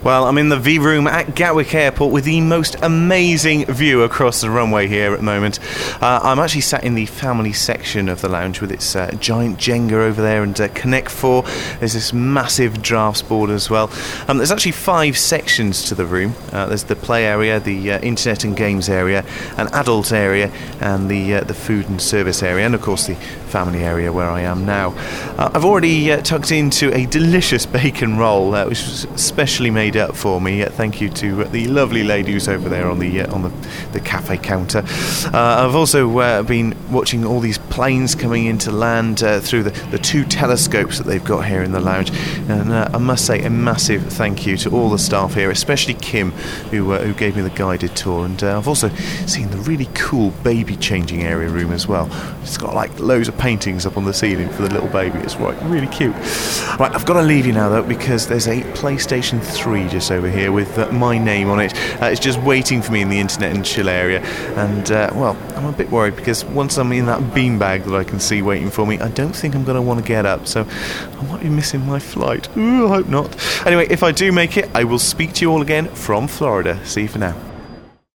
Well, I'm in the V Room at Gatwick Airport with the most amazing view across the runway here at the moment. I'm actually sat in the family section of the lounge with its giant Jenga over there and Connect 4. There's this massive drafts board as well. There's actually 5 sections to the room. There's the play area, the internet and games area, an adult area, and the food and service area, and of course the family area where I am now. I've already tucked into a delicious bacon roll, which was specially made up for me. Thank you to the lovely lady who's over there on the cafe counter. I've also been watching all these planes coming into land through the 2 telescopes that they've got here in the lounge, and I must say a massive thank you to all the staff here, especially Kim, who gave me the guided tour. And I've also seen the really cool baby changing area room as well. It's got like loads of paintings up on the ceiling for the little baby. It's really cute. Right, I've got to leave you now though, because there's a PlayStation 3 just over here with my name on it. It's just waiting for me in the internet and chill area, and well, I'm a bit worried because once I'm in that beanbag that I can see waiting for me, I don't think I'm going to want to get up, so I might be missing my flight. Ooh, I hope not. Anyway, if I do make it, I will speak to you all again from Florida. See you for now.